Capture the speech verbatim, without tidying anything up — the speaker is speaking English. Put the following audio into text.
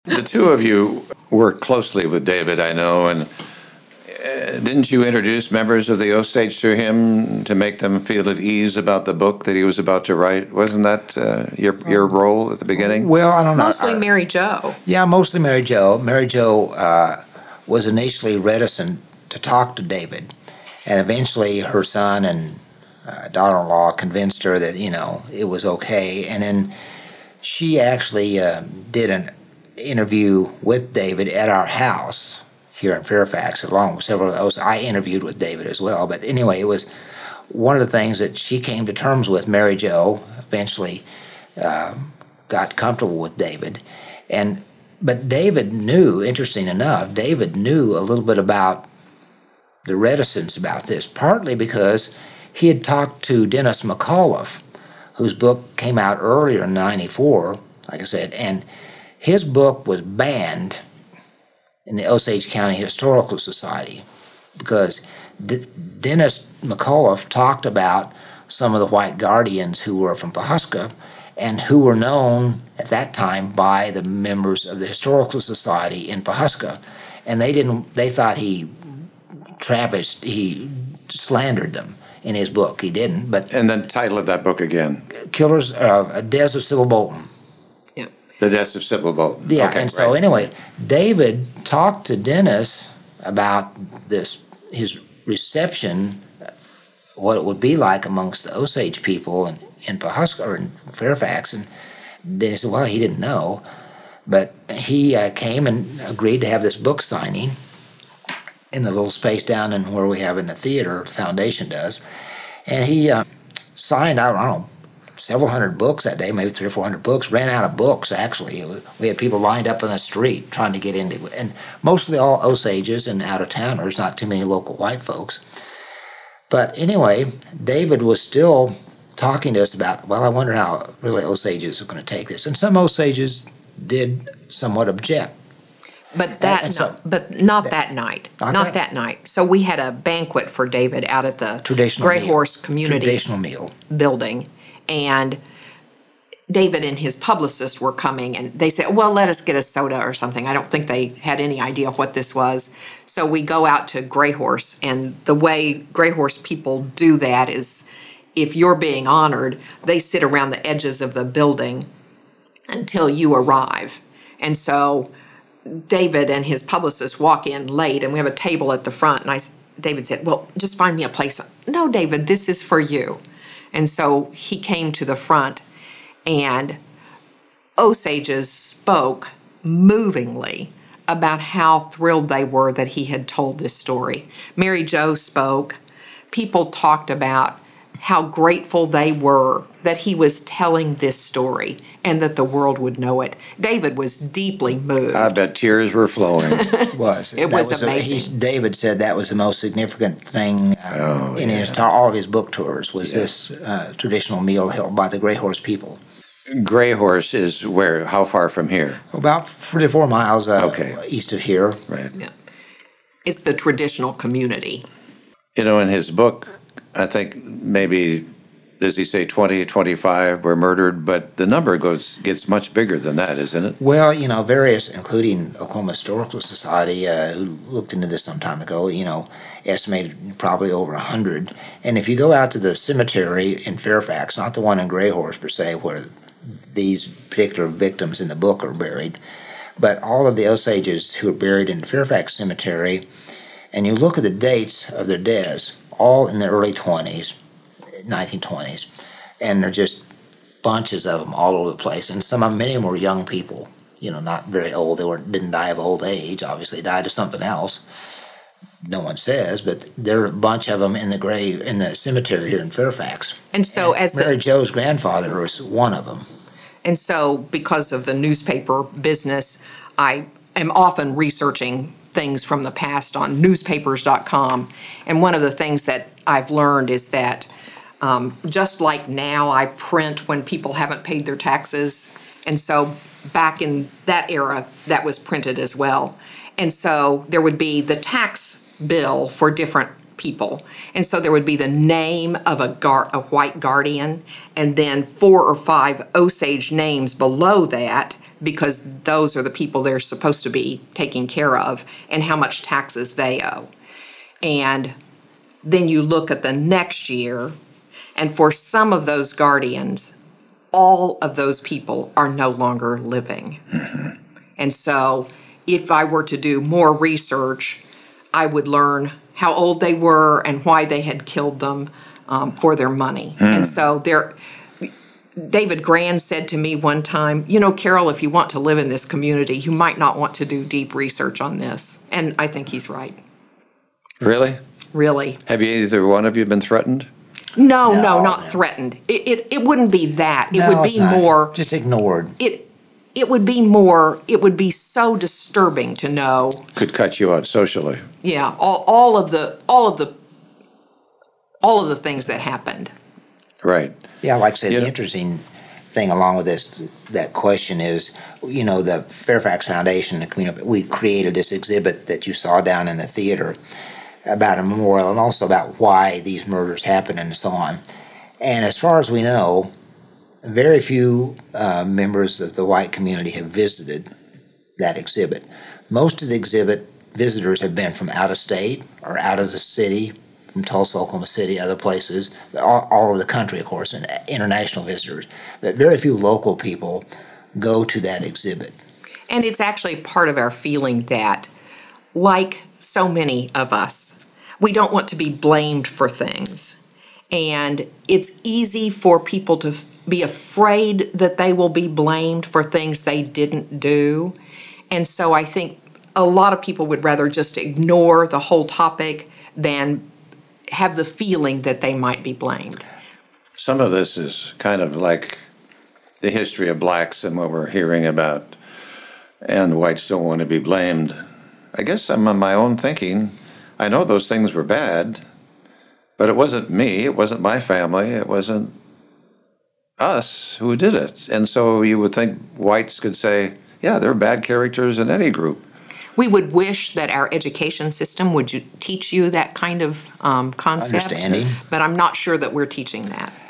The two of you worked closely with David, I know, and uh, didn't you introduce members of the Osage to him to make them feel at ease about the book that he was about to write? Wasn't that uh, your your role at the beginning? Well, I don't know. Mostly I- Mary Jo. Yeah, mostly Mary Jo. Mary Jo uh, was initially reticent to talk to David, and eventually her son and uh, daughter-in-law convinced her that, you know, it was okay. And then she actually uh, did an interview with David at our house here in Fairfax, along with several of those. I interviewed with David as well. But anyway, it was one of the things that she came to terms with. Mary Jo eventually uh, got comfortable with David. And but David knew, interesting enough, David knew a little bit about the reticence about this, partly because he had talked to Dennis McAuliffe, whose book came out earlier in ninety-four, like I said, and his book was banned in the Osage County Historical Society because D- Dennis McAuliffe talked about some of the white guardians who were from Pawhuska and who were known at that time by the members of the Historical Society in Pawhuska. And they didn't, they thought he travested, he slandered them in his book. He didn't, but And then title of that book again, Killers, uh, Deaths of Sybil Bolton. Yeah. The Deaths of Sybil Bolton. Yeah, Okay, and so right. anyway, David talked to Dennis about this, his reception, what it would be like amongst the Osage people in, in Pawhuska or in Fairfax, and Dennis said, well, he didn't know, but he uh, came and agreed to have this book signing in the little space down in where we have in the theater, the foundation does, and he uh, signed out, I don't know, several hundred books that day, maybe three or four hundred books, ran out of books, actually. It was, we had people lined up on the street trying to get into it, and mostly all Osages and out-of-towners, not too many local white folks. But anyway, David was still talking to us about, well, I wonder how really Osages are going to take this. And some Osages did somewhat object. But that, and so- no, but not that night. Not Not that- that night. So we had a banquet for David out at the Traditional Gray meal. Horse Community Traditional meal. building, and David and his publicist were coming, and they said, well, let us get a soda or something. I don't think they had any idea what this was. So we go out to Gray Horse, and the way Gray Horse people do that is if you're being honored, they sit around the edges of the building until you arrive. And so David and his publicist walk in late, and we have a table at the front, and I, David said, well, just find me a place. No, David, this is for you. And so he came to the front, and Osages spoke movingly about how thrilled they were that he had told this story. Mary Jo spoke. People talked about how grateful they were that he was telling this story and that the world would know it. David was deeply moved. I bet tears were flowing. It was. It That was a- amazing. he- David said that was the most significant thing uh, Oh, in his, all of his book tours was this uh, traditional meal held by the Gray Horse people. Gray Horse is where? How far from here? About three to four miles uh, Okay. east of here. Right. Yeah. It's the traditional community. You know, in his book, I think maybe, does he say twenty, twenty-five were murdered? But the number goes gets much bigger than that, isn't it? Well, you know, various, including Oklahoma Historical Society, uh, who looked into this some time ago, you know, estimated probably over a hundred. And if you go out to the cemetery in Fairfax, not the one in Gray Horse per se, where these particular victims in the book are buried, but all of the Osages who are buried in the Fairfax Cemetery, and you look at the dates of their deaths, all in the early twenties, nineteen twenties, and they're just bunches of them all over the place. And some of them, many of them were young people, you know, not very old. They were, didn't die of old age, obviously, died of something else. No one says, but there are a bunch of them in the grave in the cemetery here in Fairfax. And so as Mary the Jo's grandfather was one of them. and so because of the newspaper business, I am often researching things from the past on newspapers dot com. And one of the things that I've learned is that um, just like now I print when people haven't paid their taxes. And so back in that era, that was printed as well. And so there would be the tax bill for different people. And so there would be the name of a, gar- a white guardian, and then four or five Osage names below that because those are the people they're supposed to be taking care of and how much taxes they owe. And then you look at the next year, and for some of those guardians, all of those people are no longer living. Mm-hmm. And so if I were to do more research, I would learn how old they were and why they had killed them um, for their money. Mm. And so there, David Grand said to me one time, you know, Carol, if you want to live in this community, you might not want to do deep research on this. And I think he's right. Really? Really. Have you, either one of you been threatened? No, no, No, not no. threatened. It, it it wouldn't be that. It No, would it's be not. more. Just ignored. It it would be more. It would be so disturbing to know. Could cut you out socially. Yeah, all all of the all of the all of the things that happened. Right. Yeah, like I said, Yeah. the interesting thing along with this, that question is, you know, the Fairfax Foundation, the community, we created this exhibit that you saw down in the theater about a memorial and also about why these murders happened and so on. And as far as we know, very few uh, members of the white community have visited that exhibit. Most of the exhibit visitors have been from out of state or out of the city, from Tulsa, Oklahoma City, other places, all, all over the country, of course, and international visitors. But very few local people go to that exhibit. And it's actually part of our feeling that, like so many of us, we don't want to be blamed for things. And it's easy for people to be afraid that they will be blamed for things they didn't do. And so I think a lot of people would rather just ignore the whole topic than have the feeling that they might be blamed. Some of this is kind of like the history of blacks and what we're hearing about, and whites don't want to be blamed. I guess I'm on my own thinking. I know those things were bad, but it wasn't me, it wasn't my family, it wasn't us who did it. And so you would think whites could say, yeah, there are bad characters in any group. We would wish that our education system would you, teach you that kind of um, concept. Understanding. But I'm not sure that we're teaching that.